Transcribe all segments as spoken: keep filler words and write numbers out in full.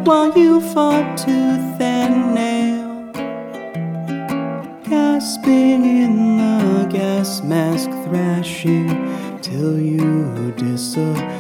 while you fought tooth and nail, gasping in the gas mask, thrashing till you disappeared.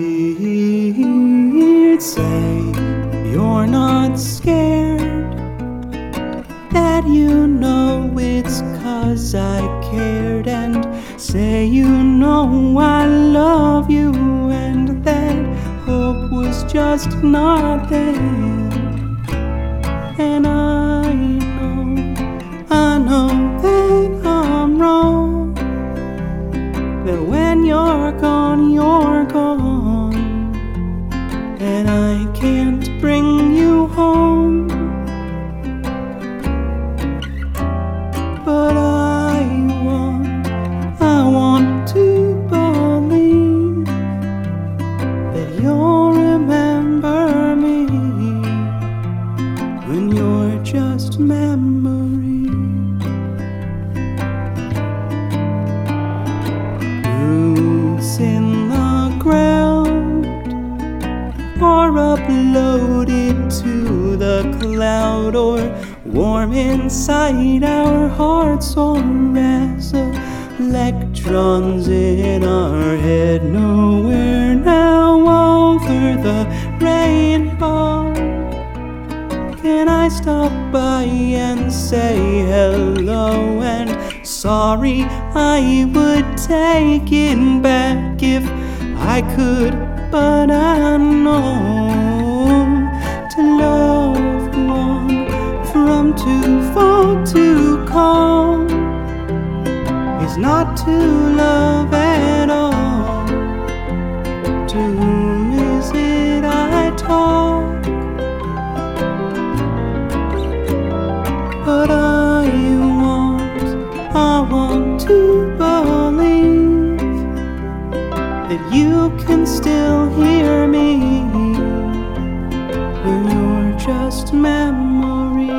Say you're not scared, that you know it's 'cause I cared, and say you know I love you, and that hope was just not there. And I know, I know that I'm wrong, that when you're gone, you're gone, and I can't bring you home. But I want, I want to believe that you'll remember me when you're just memory. Roots in the ground, or uploaded to the cloud, or warm inside our hearts, or as electrons in our head. Nowhere now over the rainbow can I stop by and say hello and sorry. I would take it back if I could, but I know to love one from too far to call is not to love at all. To whom is it I talk? But I want, I want to believe that you can still hear me when you're just memory.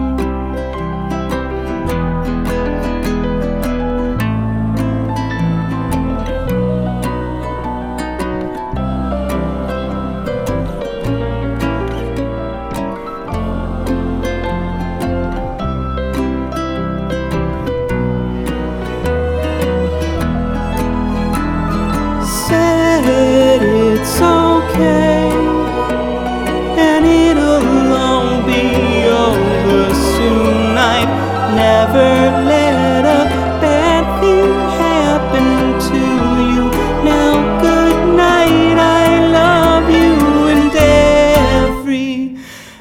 Said it's okay, and it'll all be over soon. I'd never let a bad thing happen to you. Now good night, I love you, and every,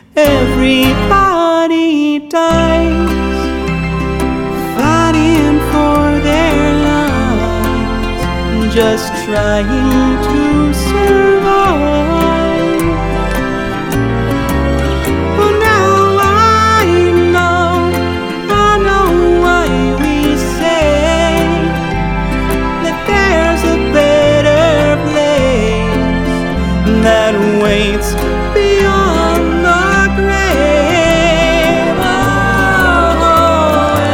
everybody dies fighting for their lives, just trying to survive. But now I know, I know why we say that there's a better place that waits beyond the grave. Oh,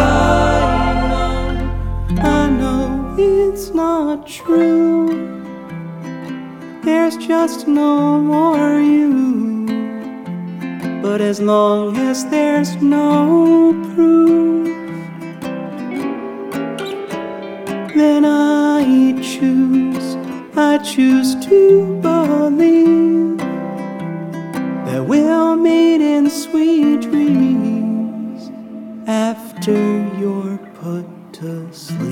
and I know, I know it's not true. There's just no more you. But as long as there's no proof, then I choose, I choose to believe that we'll meet in sweet dreams after you're put to sleep.